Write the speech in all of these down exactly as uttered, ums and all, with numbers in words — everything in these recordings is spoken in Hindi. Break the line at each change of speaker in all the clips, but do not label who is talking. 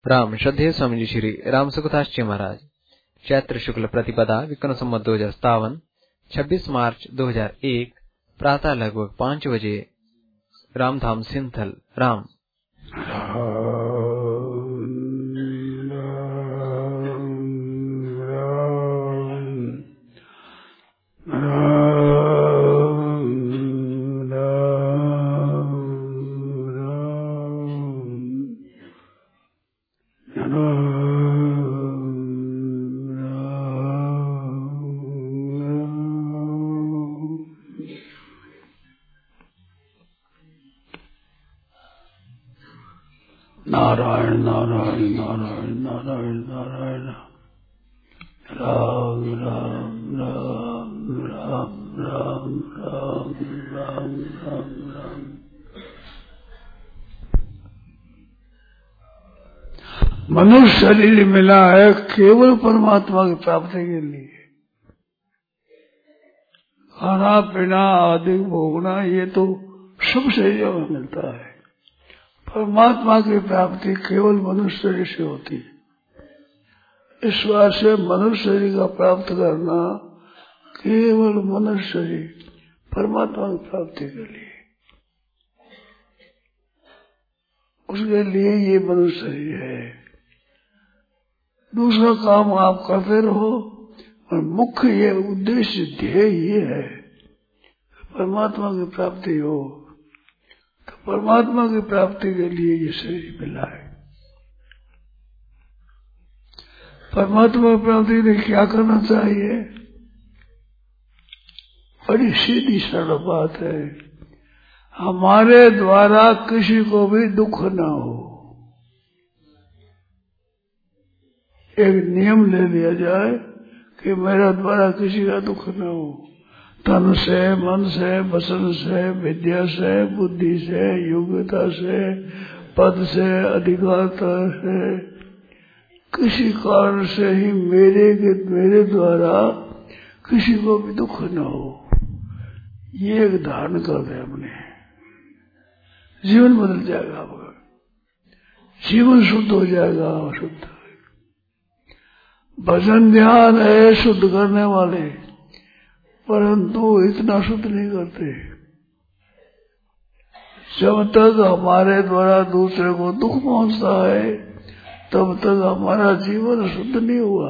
राम श्रद्धेय स्वामी जी श्री राम सुखदास जी महाराज। चैत्र शुक्ल प्रतिपदा विक्रम संवत दो हजार सतावन छब्बीस मार्च दो हजार एक प्रातः लगभग पाँच बजे रामधाम सिंथल राम।
नारायण नारायण नारायण नारायण नारायण राम राम राम राम राम राम राम राम राम। मनुष्य शरीर मिला है केवल परमात्मा की प्राप्ति के लिए। खाना पीना आदि भोगना ये तो सब शरीरों में मिलता है। परमात्मा की प्राप्ति केवल मनुष्य शरीर से होती है। इस बार से मनुष्य शरीर का प्राप्त करना केवल मनुष्य शरीर परमात्मा की प्राप्ति के लिए, उसके लिए ये मनुष्य शरीर है। दूसरा काम आप करते रहो और मुख्य ये उद्देश्य ध्येय ये है परमात्मा की प्राप्ति हो। तो परमात्मा की प्राप्ति के लिए ये शरीर मिला है। परमात्मा की प्राप्ति के लिए क्या करना चाहिए? बड़ी सीधी सरल बात है, हमारे द्वारा किसी को भी दुख न हो। एक नियम ले लिया जाए कि मेरा द्वारा किसी का दुख न हो। तन से, मन से, वचन से, विद्या से, बुद्धि से, योग्यता से, पद से, अधिकारता से, किसी कारण से ही मेरे के मेरे द्वारा किसी को भी दुख न हो, ये एक धारण कर दे अपने, जीवन बदल जाएगा आपका, जीवन शुद्ध हो जाएगा। शुद्ध भजन ध्यान है शुद्ध करने वाले, परंतु इतना शुद्ध नहीं करते। जब तक हमारे द्वारा दूसरे को दुख पहुंचता है तब तक हमारा जीवन शुद्ध नहीं हुआ।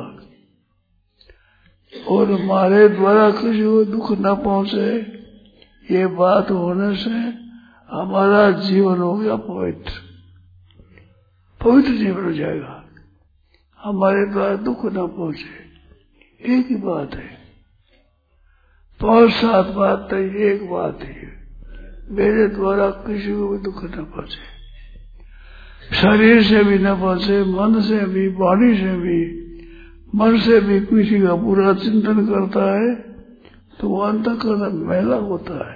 और हमारे द्वारा किसी को दुख न पहुंचे ये बात होने से हमारा जीवन हो गया पवित्र, पवित्र जीवन हो जाएगा। हमारे द्वारा दुख न पहुंचे एक ही बात है। पांच सात बात तो एक बात है, मेरे द्वारा किसी को भी दुख न पहुंचे, शरीर से भी न पहुंचे, मन से भी, वाणी से भी। मन से भी किसी का पूरा चिंतन करता है तो वो अंतःकरण मैला होता है,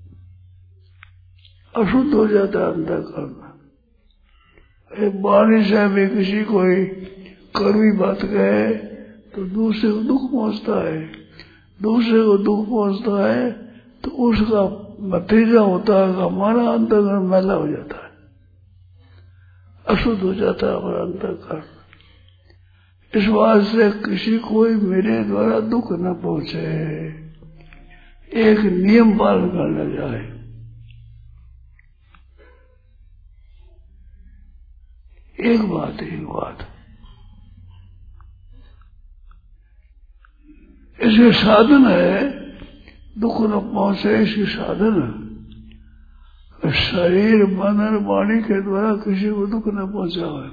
अशुद्ध हो जाता है अंतःकरण। एक वाणी से भी किसी कोई कड़वी बात कहे तो दूसरे को दुख पहुंचता है, दूसरे को दुख पहुंचता है तो उसका नतीजा होता है हमारा अंतःकरण मैला हो जाता है, अशुद्ध हो जाता है हमारा अंतःकरण। इस बात से किसी कोई मेरे द्वारा दुख न पहुंचे, एक नियम पालन करना जाए। एक बात एक बात इसके साधन है, दुख न पहुंचे इसकी साधन है शरीर मन और वाणी के द्वारा किसी को दुख न पहुंचा है।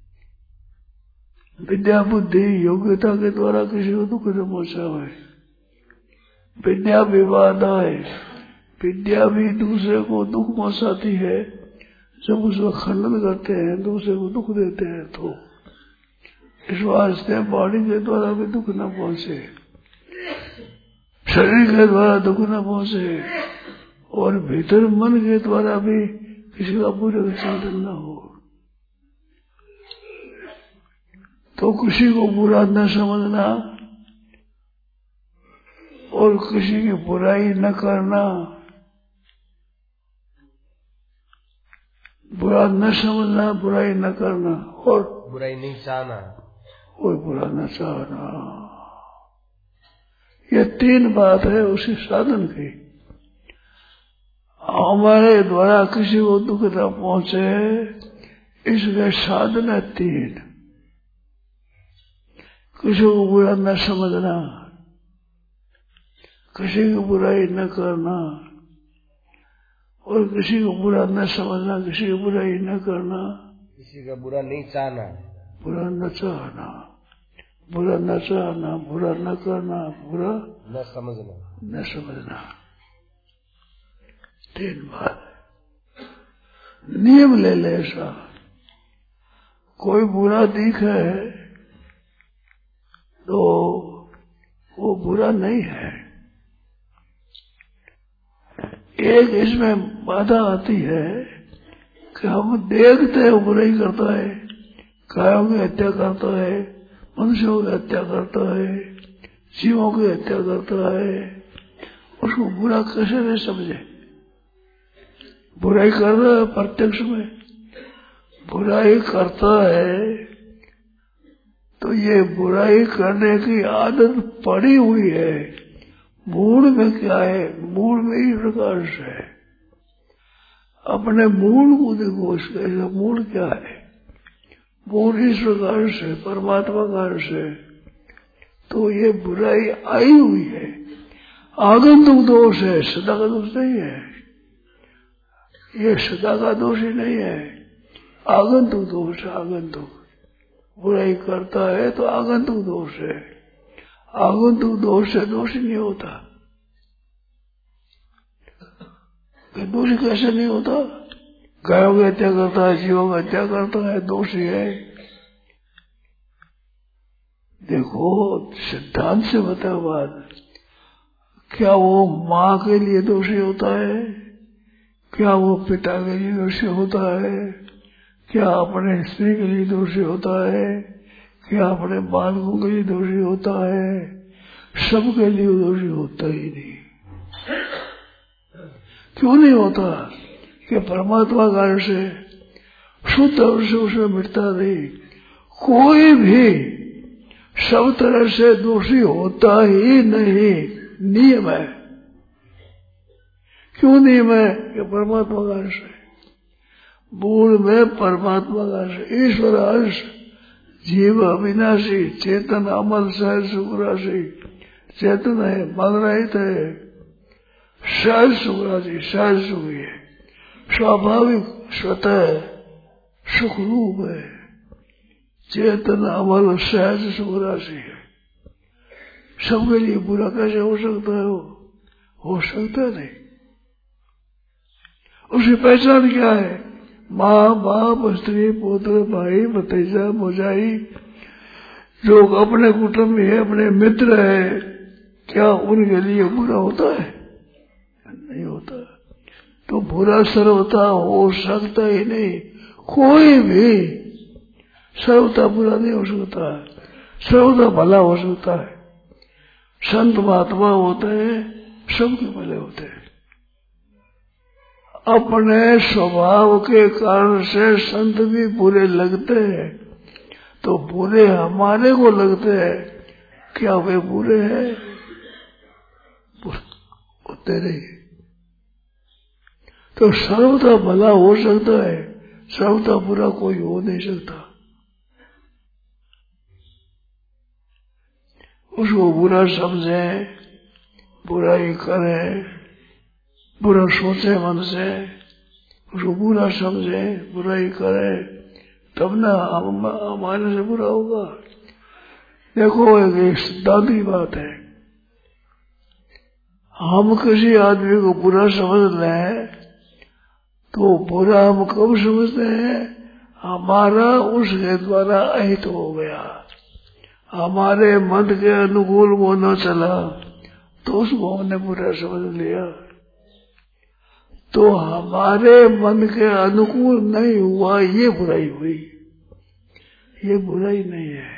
विद्या बुद्धि योग्यता के द्वारा किसी को दुख न पहुंचा है। विद्या विवाद है, विद्या भी दूसरे को दुख पहुंचाती है। जब उसका खंडन करते हैं दूसरे को दुख देते हैं तो इस वास्ते वाणी के द्वारा भी दुख न पहुंचे, शरीर के द्वारा दुख न पहुंचे और भीतर मन के द्वारा भी किसी का पूरे चिंतन न हो। तो किसी को बुरा न समझना और किसी की बुराई न करना, बुरा न समझना, बुराई न करना और
बुराई नहीं चाहना,
कोई बुरा न चाहना। ये तीन बात है उसी साधन की। हमारे द्वारा किसी को दुख न पहुंचे, इसके साधन है तीन। किसी को बुरा न समझना, किसी की बुराई न करना, और किसी को बुरा न समझना, किसी की बुराई न करना,
किसी का बुरा नहीं चाहना,
बुरा न चाहना, बुरा न चाहना, बुरा न करना, बुरा
न समझना,
न समझना। तीन बात नियम ले ले ऐसा। कोई बुरा दिखे तो वो बुरा नहीं है। एक इसमें बाधा आती है कि हम देखते हैं बुराई करता है, गायों की हत्या करता है, मनुष्यों की हत्या करता है, जीवों की हत्या करता है, उसको बुरा कैसे नहीं समझे? बुराई कर रहा है प्रत्यक्ष में, बुराई करता है तो ये बुराई करने की आदत पड़ी हुई है। मूल में क्या है? मूल में इस प्रकार से है। अपने मूल को देखो, इसका मूल क्या है? मूल इस प्रकार से परमात्मा कार से, तो ये बुराई आई हुई है। आगंतुक दोष है, सदा का दोष नहीं है। ये सदा का दोष ही नहीं है, आगंतुक दोष है। आगंतुक बुराई करता है तो आगंतुक दोष है। आगंतुक दोष से दोष नहीं होता। दोष कैसे नहीं होता? गायों की हत्या करता है, जीवों की हत्या करता है, दोषी है। देखो सिद्धांत से बता बात, क्या वो माँ के लिए दोषी होता है? क्या वो पिता के लिए दोषी होता है? क्या अपने स्त्री के लिए दोषी होता है? क्या अपने बालकों के लिए दोषी होता है? सबके लिए दोषी होता ही नहीं। क्यों नहीं होता? कि परमात्मा कारण से शुद्ध और से उसमें मिटता नहीं। कोई भी सब तरह से दोषी होता ही नहीं, नियम है। क्यों नियम है? कि परमात्मा कारण से, मूल में परमात्मा कारण से। ईश्वर अंश, जीव अविनाशी, चेतन अमल सहज सुखराशि, चेतन है, मन रहित है, सहज सुखराशि, सहज सुख है, स्वाभाविक स्वतः सुख रूप है, चेतन अमल सहज सुखराशि है। सबके लिए बुरा कैसे हो सकता है? वो हो सकता नहीं। उसकी पहचान क्या है? माँ बाप स्त्री पुत्र भाई भतीजा भौजाई, जो अपने कुटुंब है, अपने मित्र है, क्या उनके लिए बुरा होता है? नहीं होता। तो बुरा सर्वथा हो सकता ही नहीं। कोई भी सर्वथा बुरा नहीं हो सकता है, सर्वथा भला हो सकता है। संत महात्मा होते हैं, सबके भले होते हैं। अपने स्वभाव के कारण से संत भी बुरे लगते हैं, तो बुरे हमारे को लगते हैं। क्या वे बुरे हैं? होते नहीं। तो सर्वथा भला हो सकता है, सर्वथा बुरा कोई हो नहीं सकता। उसको बुरा समझे, बुराई करे, बुरा सोचे मन से, उसको बुरा समझे, बुराई करे, तब ना हमारे से बुरा होगा। देखो एक सिद्धांत की बात है, हम किसी आदमी को बुरा समझ लें तो बुरा हम कब समझते हैं? हमारा उसके द्वारा अहित हो गया, हमारे मन के अनुकूल वो न चला तो उसको हमने बुरा समझ लिया। तो हमारे मन के अनुकूल नहीं हुआ, ये बुराई हुई, ये बुराई नहीं है।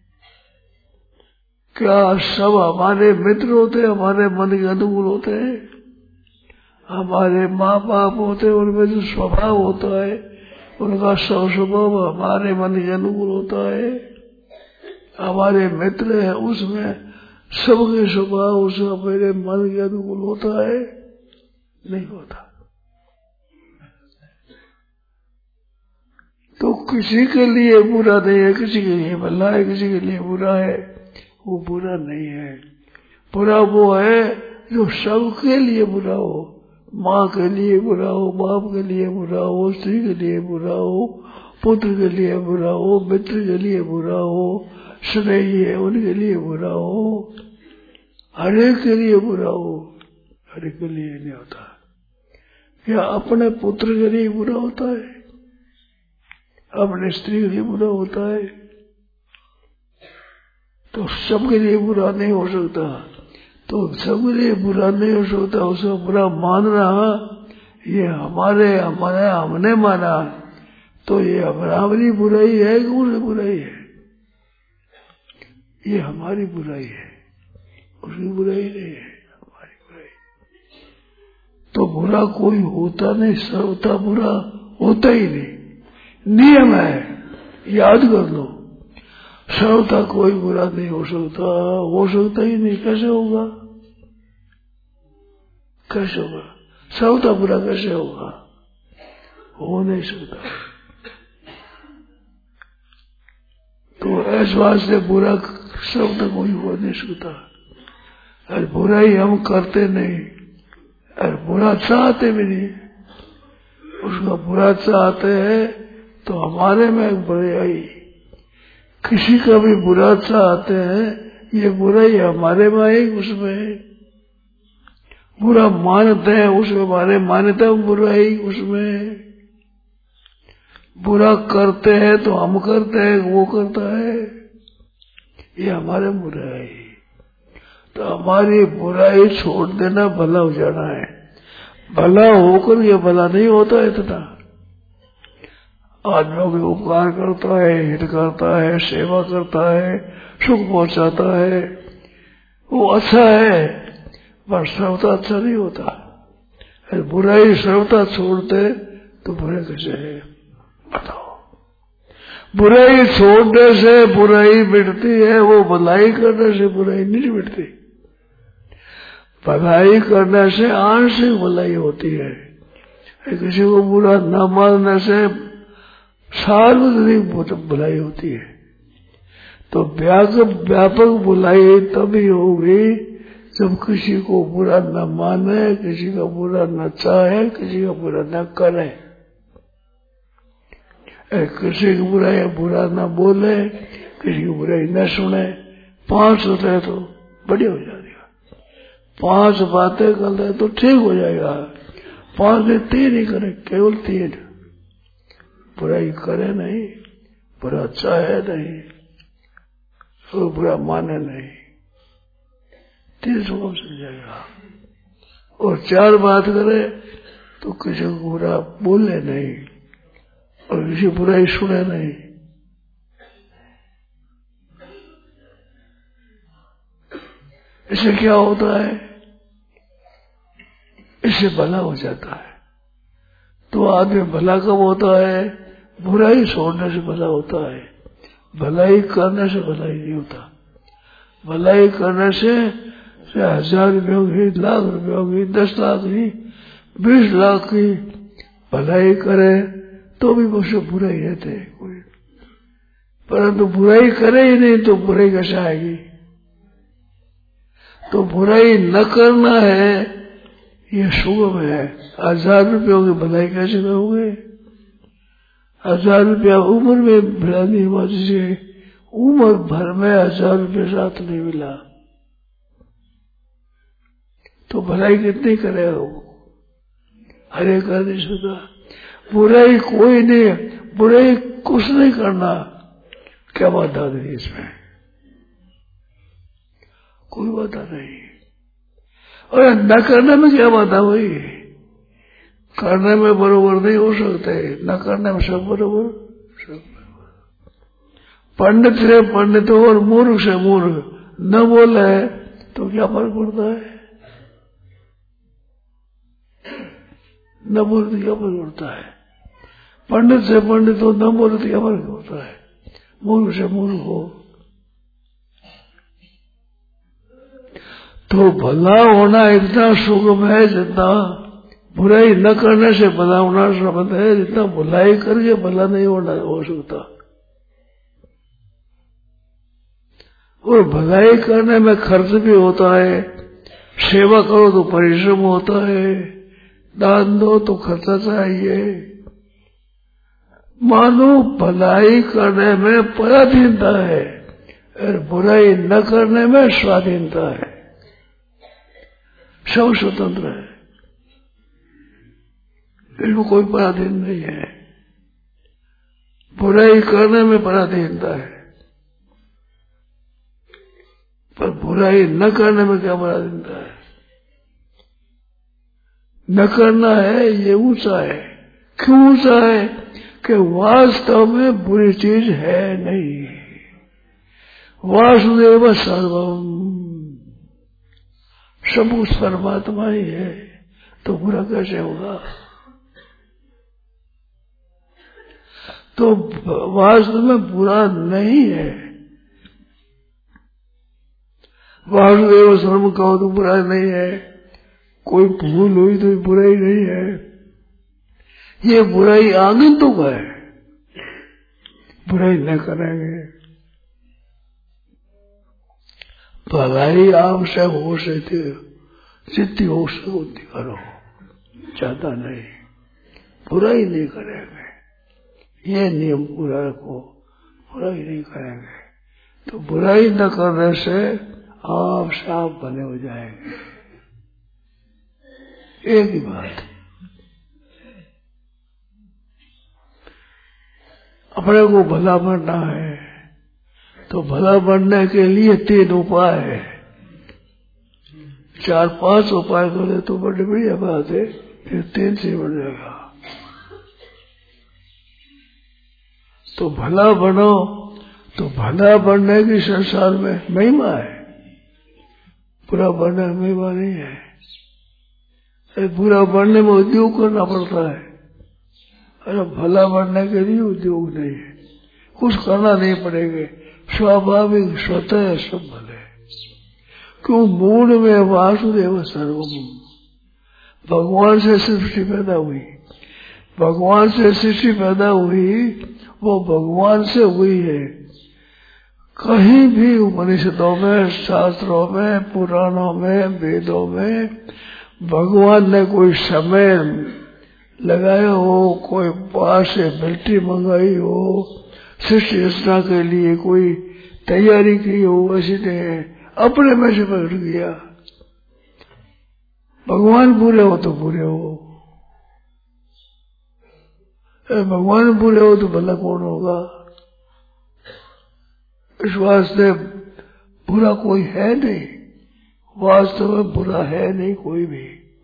क्या सब हमारे मित्र होते हैं, हमारे मन के अनुकूल होते हैं? हमारे माँ बाप होते हैं, उनमें जो स्वभाव होता है उनका सब स्वभाव हमारे मन के अनुकूल होता है। हमारे मित्र है उसमें सबके स्वभाव उसका मेरे मन के अनुकूल होता है? नहीं होता। तो किसी के लिए बुरा नहीं है, किसी के लिए भला है, किसी के लिए बुरा है, वो बुरा नहीं है। बुरा वो है जो सबके लिए बुरा हो, माँ के लिए बुरा हो, बाप के लिए बुरा हो, स्त्री के लिए बुरा हो, पुत्र के लिए बुरा हो, मित्र के लिए बुरा हो, स्नेही है उनके लिए बुरा हो, हरेक के लिए बुरा हो, हरेक के लिए नहीं होता। क्या अपने पुत्र के लिए बुरा होता है? अपने स्त्री के लिए बुरा होता है? तो सबके लिए बुरा नहीं हो सकता। तो सबके लिए बुरा नहीं हो सकता, उसको बुरा मानना ये हमारे हमारे हमने माना तो ये हमारी बुराई है कि उसकी बुराई है? ये हमारी बुराई है, उसकी बुराई नहीं है, हमारी बुराई। तो बुरा कोई होता नहीं, सर्वथा बुरा होता ही नहीं, नियम है, याद कर लो। सर्वथा कोई बुरा नहीं हो सकता, हो सकता ही नहीं। कैसे होगा? कैसे होगा? सर्वथा बुरा कैसे होगा? हो नहीं सकता। तो इस बात से बुरा सर्वथा कोई हो नहीं सकता। अरे बुराई हम करते नहीं, अरे बुरा चाहते भी नहीं। उसका बुरा चाहते हैं तो हमारे में बुराई, किसी का भी बुरा चाहते हैं, ये बुराई हमारे में है, उसमें है। बुरा मानते हैं, उसमें हमारे मान्यता बुराई उसमें है। बुरा करते हैं तो हम करते हैं, वो करता है, ये हमारे बुराई। तो हमारी बुराई छोड़ देना, भला हो जाना है। भला होकर ये भला नहीं होता इतना। आदमियों के उपकार करता है, हित करता है, सेवा करता है, सुख पहुंचाता है, वो अच्छा है, पर सर्वथा अच्छा नहीं होता। अरे बुराई सर्वथा छोड़ते तो बुरे कैसे है बताओ? बुराई छोड़ने से बुराई मिटती है, वो भलाई करने से बुराई नहीं मिटती। भलाई करने से आंशिक भलाई होती है। किसी को बुरा न मानने से सार्वजनिक भलाई होती है। तो व्यापक व्यापक भलाई तभी होगी जब किसी को बुरा न माने, किसी का बुरा न चाहे, किसी का बुरा न करे, किसी की बुराई बुरा न बोले, किसी की बुराई न सुने। पांच होते हैं तो बढ़िया हो जाएगा। पांच बातें कर ले तो ठीक हो जाएगा। पांच ने तीन ही करे, केवल तीन। बुराई करे नहीं, बुरा चाहे नहीं, तो बुरा माने नहीं, तीन सुगम से जाएगा। और चार बात करे तो किसी को बुरा बोले नहीं और किसी बुराई सुने नहीं। इससे क्या होता है? इससे भला हो जाता है। तो आदमी भला कब होता है? बुराई छोड़ने से भला होता है। भलाई करने से भलाई नहीं होता। भलाई करने से हजार रुपये होगी, लाख रुपये होगी, दस लाख की, बीस लाख की भलाई करे तो भी मुझसे बुराई रहते है कोई। परंतु बुराई करे ही नहीं तो बुराई कैसे आएगी? तो बुराई न करना है, ये सुगम है। हजार रुपयों की भलाई कैसे करोगे? हजार रुपया उम्र में भला नहीं हुआ, जिसे उम्र भर में हजार रुपये साथ नहीं मिला, तो भलाई कितनी करेगा वो? हरे कर नहीं सकता। बुराई कोई नहीं, बुराई कुछ नहीं करना, क्या बाधा नहीं इसमें? कोई बाधा नहीं। और न करने में क्या बाधा हुई? करने में बरोबर नहीं हो सकते, न करने में सब बरोबर। पंडित से पंडित और मूर्ख से मूर्ख न बोले तो क्या फर्क पड़ता है? न बोलते क्या फर्क पड़ता है? पंडित से पंडित हो, न बोले तो क्या फर्क होता है, मूर्ख से मूर्ख हो। तो भला होना इतना सुगम है जितना बुराई न करने से भला होना संबंध है, जितना बुराई करके भला नहीं होना हो सकता। और भलाई करने में खर्च भी होता है, सेवा करो तो परिश्रम होता है, दान दो तो खर्चा चाहिए। मानो भलाई करने में पराधीनता है और बुराई न करने में स्वाधीनता है, सब स्वतंत्र है, इसमें कोई पराधीन नहीं है। बुराई करने में पराधीनता है, पर बुराई न करने में क्या पराधीनता है। न करना है ये ऊंचा है। क्यों ऊंचा है? कि वास्तव में बुरी चीज है नहीं। वासुदेव सर्वम, सब उस परमात्मा ही है, तो बुरा कैसे होगा? तो वास्तव में बुरा नहीं है। वासुदेव सर्वम कहो तो बुरा नहीं है, कोई भूल हुई तो बुराई नहीं है, ये बुराई आगंतुक है, बुराई न करेंगे। भलाई आपसे हो सके जितनी हो सके उतनी करो, ज्यादा नहीं, बुराई नहीं करेंगे, ये नियम पूरा रखो, बुराई नहीं करेंगे। तो बुराई न करने से आप साफ बने हो जाएंगे। एक ही बात, अपने को भला बनना है तो भला बनने के लिए तीन उपाय है। चार पांच उपाय करे तो बड़ी बढ़िया बात है, फिर तीन से बन जाएगा। तो भला बनो, तो भला बनने की संसार में महिमा है, बुरा बनने में महिमा नहीं है। बुरा बनने में उद्योग करना पड़ता है, अरे भला बनने के लिए उद्योग नहीं है, कुछ करना नहीं पड़ेगा, स्वाभाविक स्वतः सब भले। क्यों? मूल में वासुदेव सर्वम, भगवान से सृष्टि पैदा हुई, भगवान से सृष्टि पैदा हुई, वो भगवान से हुई है। कहीं भी उपनिषदों में, शास्त्रों में, पुराणों में, वेदों में भगवान ने कोई समय लगाया हो, कोई बाहर से मिट्टी मंगाई हो, सृष्टि रचना के लिए कोई तैयारी की हो, ऐसी नहीं, अपने में से प्रकट किया। भगवान पूरे हो तो पूरे हो, भगवान पूरे हो तो भला कौन होगा? इस वास्ते बुरा कोई है नहीं, वास्तव में बुरा है नहीं कोई भी।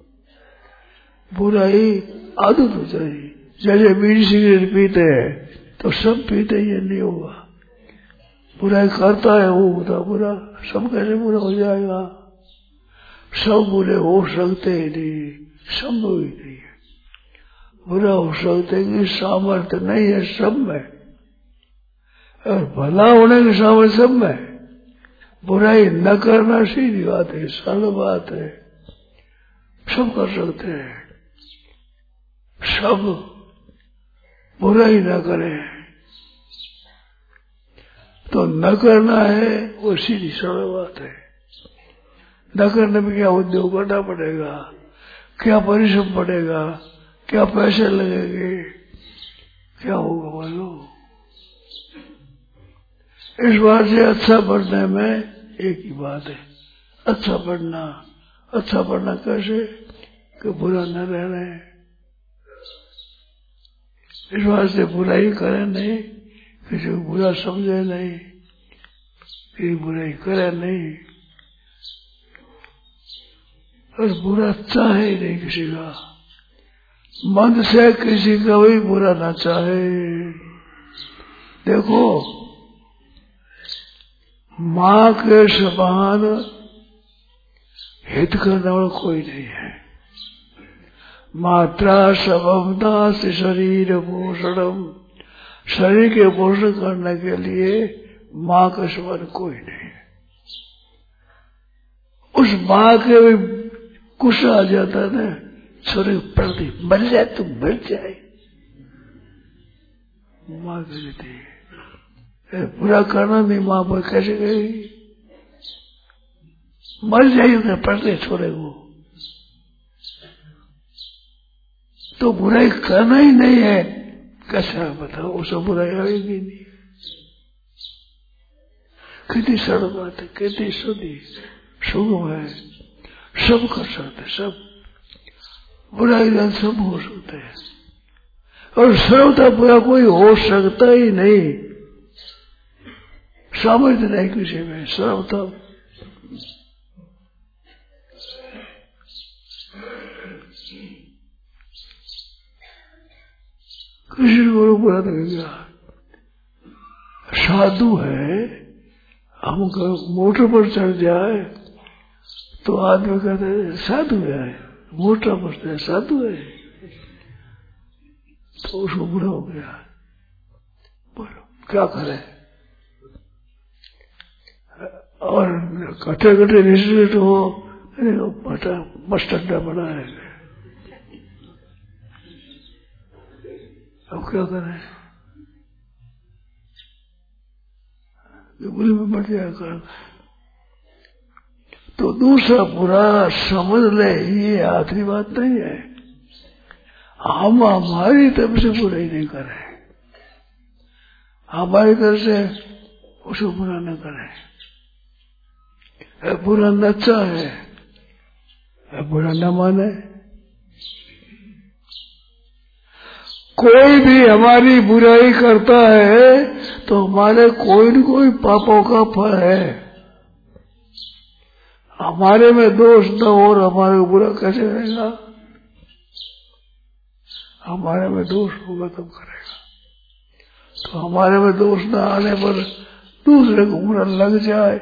बुराई आदत हो जाएगी, जैसे बीड़ी सिगरेट पीते हैं तो सब पीते, ये नहीं होगा। बुराई करता है वो होता बुरा, सब कैसे बुरा हो जाएगा? सब बुरे हो सकते ही नहीं, संभव ही नहीं है। बुरा हो सकते कि सामर्थ्य नहीं है सब में, और भला होने की सामर्थ्य सब में। बुराई न करना सीधी बात है, सरल बात है, सब कर सकते हैं, सब बुराई न करें। तो न करना है वो सीधी सरल बात है। न करने में क्या उद्योग करना पड़ेगा, क्या परिश्रम पड़ेगा, क्या पैसे लगेंगे, क्या होगा मालूम? इस बात से अच्छा पढ़ने में एक ही बात है, अच्छा पढ़ना। अच्छा पढ़ना कैसे? कि बुरा न रहना है, इस बात से बुराई करे नहीं, किसी को बुरा समझे नहीं, किसी बुराई करे नहीं, और बुरा चाहे नहीं किसी का, मन से किसी का भी बुरा ना चाहे। देखो, माँ के समान हित करने वाला कोई नहीं है। मात्रा सबमता से शरीर पोषणम, शरीर के पोषण करने के लिए माँ का समान कोई नहीं है। उस माँ के भी गुस्सा आ जाता है ना, छोरे प्रति मर जाए तो मर जाए। माँ कहती है पूरा करना नहीं, माँ पर कैसे कहेगी, मर जाएगी पढ़ते छोरे को, तो बुराई करना ही नहीं है, कैसा बताओ, उसे बुराई आएगी नहीं। कितनी सरल बात है, कितनी सुधी सुगम है, सब कर सकते, सब बुराई जान सब हो सकते हैं, और सर्वथा बुरा कोई हो सकता ही नहीं, सामर्थ्य नहीं किसी में सर्वथा। किसी को बुरा नहीं गया, साधु है, हम मोटर पर चढ़ जाए तो आदमी कहते हैं साधु है, मोटर पर चढ़ साधु है, तो उसको बुरा हो गया। बोलो क्या करे, और कटे कटे निश्चित हो, बटा बस अड्डा बना है, अब क्या करें, बुरी में बढ़ जाएगा। तो दूसरा बुरा समझ ले, ये आखिरी बात नहीं है, हम हमारी तरफ से बुराई नहीं करें, हमारी तरफ से उसको बुरा न करें। बुरा न चाहे, बुरा न माने, कोई भी हमारी बुराई करता है तो हमारे कोई न कोई पापों का फल है। हमारे में दोष न हो और हमारे को बुरा कैसे करेगा, हमारे में दोष होगा तब करेगा। तो हमारे में दोष न आने पर दूसरे को बुरा लग जाए,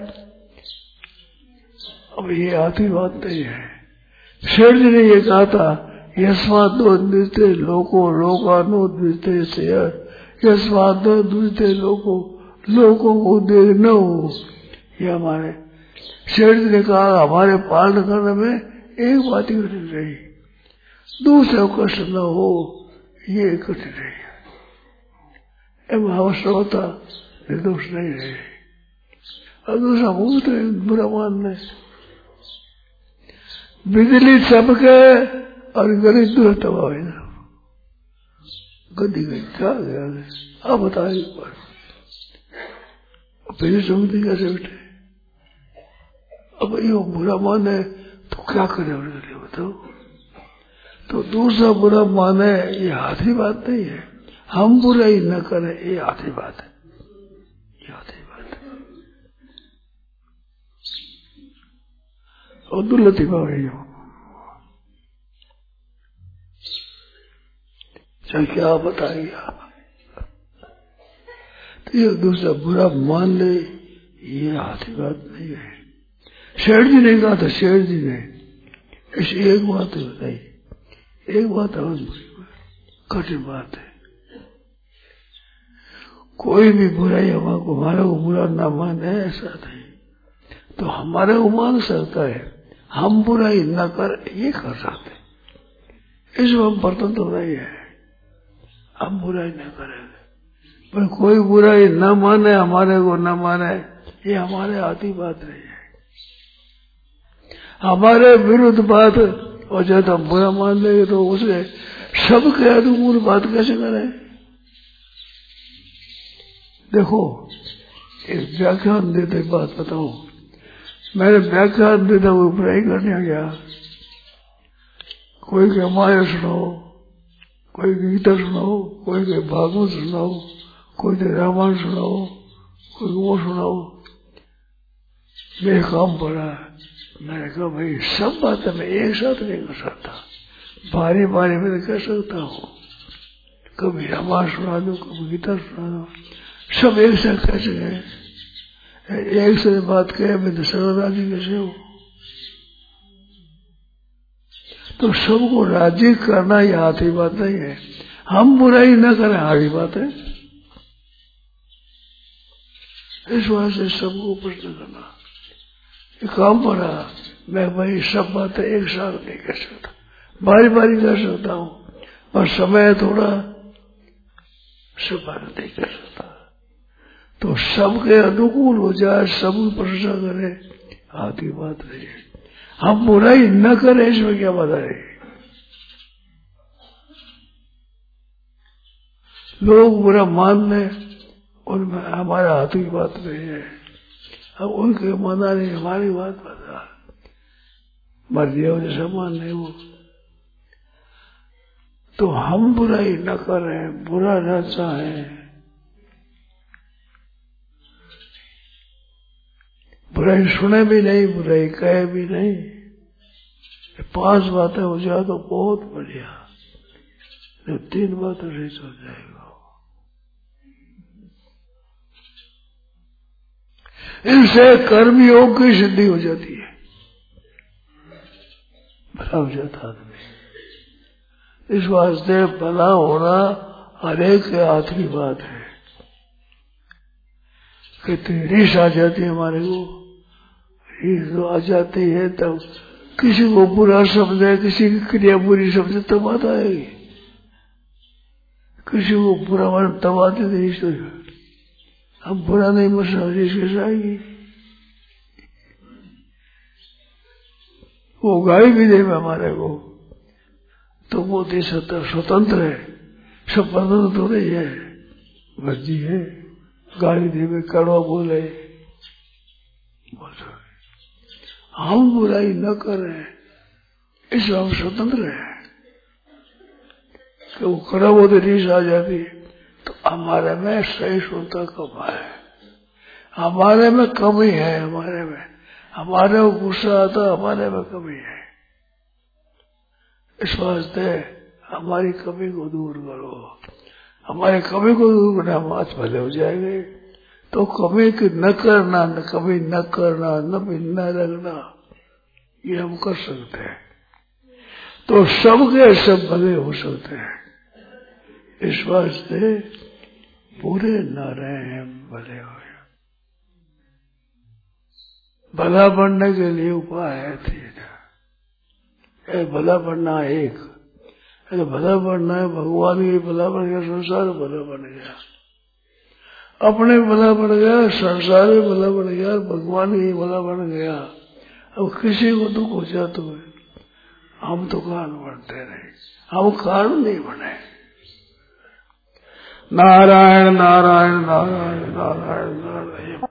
अब ये आती बात नहीं है। शेर जी ने ये कहा था, यस्मादो द्विते लोको लोकानो द्विते से, यस्मादो द्विते लोको लोगों को देख न हो। ये हमारे शेर जी ने कहा, हमारे पालन करने में एक बात ही कठिन रही, दूसरे को कष्ट न हो, ये कठिन रही है, अवश्य होता निर्दोष नहीं रहे। और दूसरा भूत बुरा मानने, बिजली सबके और गरीब दूर तबाह है ना, गद्दी गई क्या गया, आप बताइए एक बार, फिर सुनती कैसे उठे। अब ये बुरा माने तो क्या करे उनके लिए बताओ। तो दूसरा बुरा माने ये आधी बात नहीं है, हम बुराई न करें ये आधी बात है, ये आधी बात है। और दुर्लती भाई चाहे क्या बताइए आप, तो ये दूसरा बुरा मान ले ये आधी बात नहीं है। शेर जी ने कहा था, शेर जी ने ऐसी एक बात बताई, एक बात और कठिन बात है, कोई भी बुराई हमको हमारे को बुरा ना माने ऐसा नहीं, तो हमारे को मान सकता है, हम बुराई न कर ये कर सकते, इसमें हम बर्तन तो नहीं है, हम बुराई न करेंगे। पर कोई बुराई न माने, हमारे को न माने, ये हमारे आती बात नहीं है, हमारे विरुद्ध बात। और जब हम बुरा मान लेंगे तो उसे सबके अनुकूल बात कैसे करें। देखो एक व्याख्यान देते बात बताओ, मैंने व्याख्यान देता हुए बुराई करने गया, कोई के माया सुनाओ, कोई गीता सुनाओ, कोई के भागवत सुनाओ, कोई के रामायण सुनाओ, कोई वो सुनाओ, मेरे काम पड़ा। मैंने कहा भाई सब बातें मैं एक साथ नहीं कर सकता, बारी बारी में कर सकता हूँ, कभी रामायण सुना दो, कभी गीता सुना दो, सब एक साथ कैसे गए, एक से बात कहे मैं तो सर्वराजी कैसे हो। तो सबको राजी करना ये आधी बात नहीं है। हम बुराई न करें आधी बात है। इस वास्ते सबको प्रश्न करना काम पड़ा। मैं भाई सब बातें एक साथ नहीं कर सकता, बारी बारी कर सकता हूँ, पर समय थोड़ा सब बात नहीं कर सकता। तो सबके अनुकूल हो जाए, सब प्रशंसा करे, आधी बात नहीं है। हम बुराई न करें इसमें क्या बात है। लोग बुरा मान ले, उनमें हमारा हाथ की बात नहीं है। अब उनके माना नहीं, हमारी बात बता मर्जी हो जैसा मान नहीं वो। तो हम बुराई न करें, बुरा न चाहें, बुराई सुने भी नहीं, बुराई कहे भी नहीं। पांच बातें हो जाए तो बहुत बढ़िया, तो तीन बातें रिच हो जाएगा। इनसे कर्मयोग की सिद्धि हो जाती है, भला हो जाता आदमी। इस वास्ते भला होना हर एक के हाथ की बात है। कितनी रीस आ जाती है हमारे को, रीस तो आ जाती है तब किसी को बुरा समझे, किसी की क्रिया बुरी समझे तब बात आएगी। किसी को बुरा मान तब आती रीस तो हम बुरा नहीं मसला रीस कैसे आएगी। वो गाली भी दे हमारे को तो वो दे सकता, स्वतंत्र है, सब स्वतंत्र तो नहीं है, मर्जी है। गाली दे कड़वा बोले बोल हम बुराई न करें, इसमें हम स्वतंत्र है। कि वो कड़ा बोलते रीस आ जाती है तो हमारे में सहिष्णुता कम है, हमारे में कमी है, हमारे में हमारे को गुस्सा आता, हमारे में कमी है। इस वास्ते हमारी कमी को दूर करो, हमारी कमी को दूर करना हम आज भले हो जाएंगे। तो कमी की न करना, न कमी न करना, न न रखना, ये हम कर सकते हैं। तो सबके सब भले हो सकते हैं। इस वास्ते बुरे न रहे, भले हो। भला बनने के लिए उपाय है तीन। भला बनना एक, अरे भला बनना है भगवान ही भला बन गया, संसार भला बन गया, अपने भला बन गया, संसार में भला बन गया, भगवान ही भला बन गया। अब किसी को दुख हो जाता है, हम तो कारण बनते नहीं, हम कारण नहीं बने। नारायण नारायण नारायण नारायण नारायण।